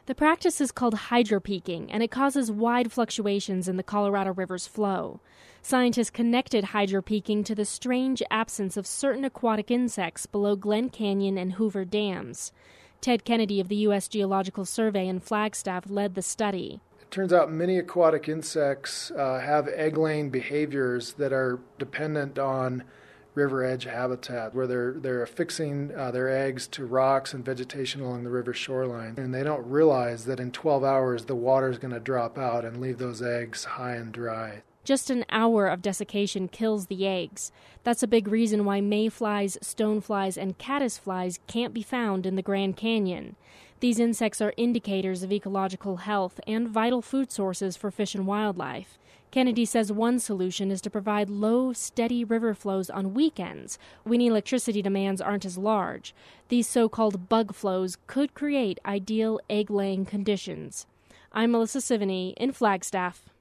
The practice is called hydropeaking, and it causes wide fluctuations in the Colorado River's flow. Scientists connected hydropeaking to the strange absence of certain aquatic insects below Glen Canyon and Hoover dams. Ted Kennedy of the U.S. Geological Survey in Flagstaff led the study. It turns out many aquatic insects have egg-laying behaviors that are dependent on river edge habitat, where they're affixing their eggs to rocks and vegetation along the river shoreline. And they don't realize that in 12 hours the water is going to drop out and leave those eggs high and dry. Just an hour of desiccation kills the eggs. That's a big reason why mayflies, stoneflies, and caddisflies can't be found in the Grand Canyon. These insects are indicators of ecological health and vital food sources for fish and wildlife. Kennedy says one solution is to provide low, steady river flows on weekends when electricity demands aren't as large. These so-called bug flows could create ideal egg-laying conditions. I'm Melissa Sivany in Flagstaff.